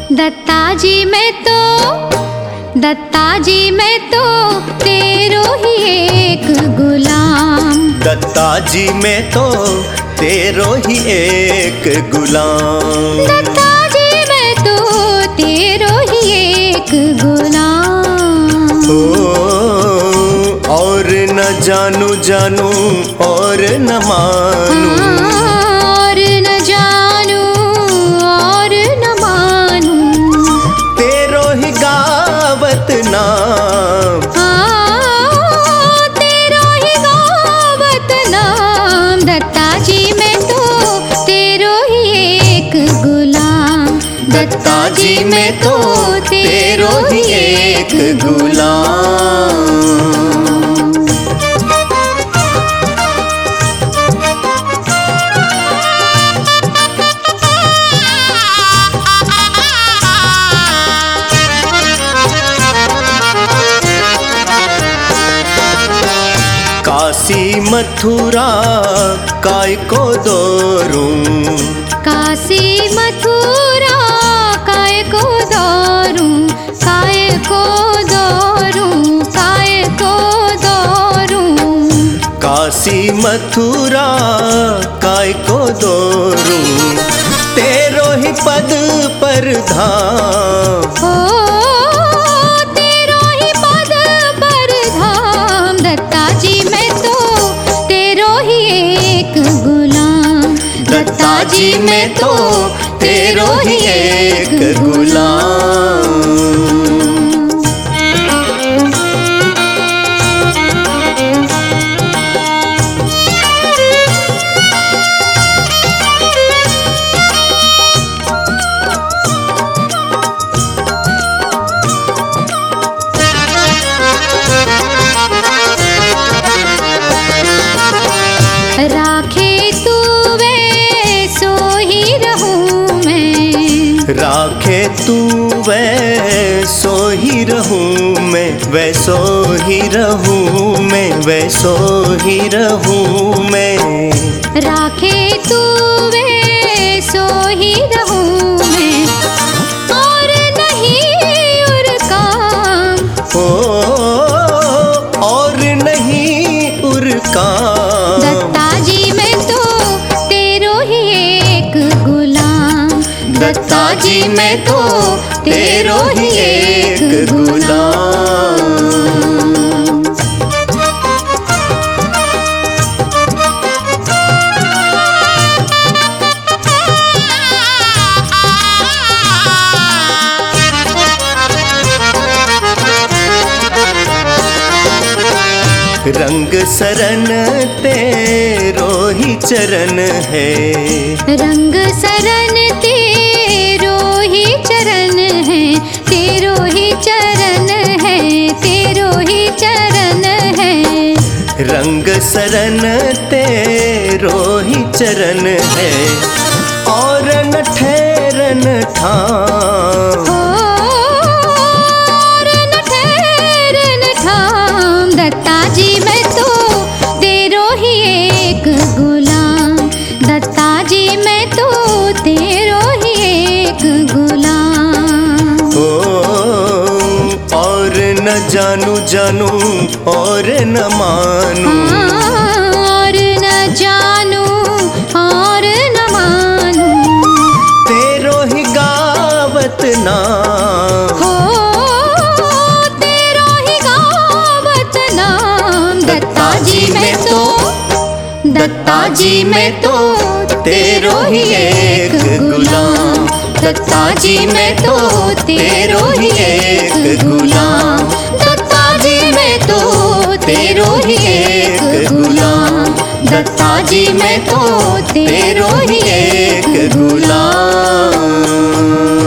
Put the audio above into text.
दत्ता जी मैं तो तेरो ही एक गुलाम। दत्ता जी मैं तो तेरो ही एक गुलाम। दत्ता जी मैं तो तेरो ही एक गुलाम। ओ और न जानू जानू और न मानू, और न जानू और न मानू, तेरो ही गावत नाम। तेरो ही गावत नाम। दत्ता जी मैं तो तेरो ही एक गुलाम। दत्ता जी मैं तो तेरो ही एक गुलाम। काशी मथुरा काय को दौरूं, काशी मथुरा काय को दौरूं, काय को दौरूं, काय को दौरूं। काशी मथुरा काय को दौरूं, तेरो ही पद पर धाम। ओ तेरो ही पद पर धाम। दत्ता जी मैं तो तेरो ही एक गुलाम। दत्ता जी मैं तो तेरो ही एक गुलाम। राखे तू वैसो ही रहूं मैं। राखे तू वैसो ही रहूं मैं, वैसो ही रहूं मैं, वैसो ही रहूं मैं। राखे तू वैसो ही रहूं मैं, और नहीं उर काम। ओ और नहीं उर काम। दत्ता जी मैं तो तेरो ही एक गुलाम। दत्ता जी मैं तो तेरो ही एक गुलाम। रंग सरन तेरो ही चरण है। रंग सरन तेरो ही चरण है, तेरो ही चरण है, तेरो ही चरण है। रंग सरन तेरो ही चरण है, और न ठहरन ठाम। और न ठहरन ठाम। दत्ता जी मैं तो तेरो ही एक गुलाम। दत्ता जी मैं तो तेरो ही एक गुलाम। ओ और न जानू जानू और न मानू, और न जानू और न मानू, तेरो ही गावत नाम। हो तेरो ही गावत नाम। दत्ता जी मैं तो, दत्ता जी मैं तो तेरो ही एक गुलाम। दत्ता जी मैं तो तेरो ही एक गुलाम। दत्ता जी मैं तो तेरो ही एक गुलाम। दत्ता जी मैं तो तेरो ही एक गुलाम।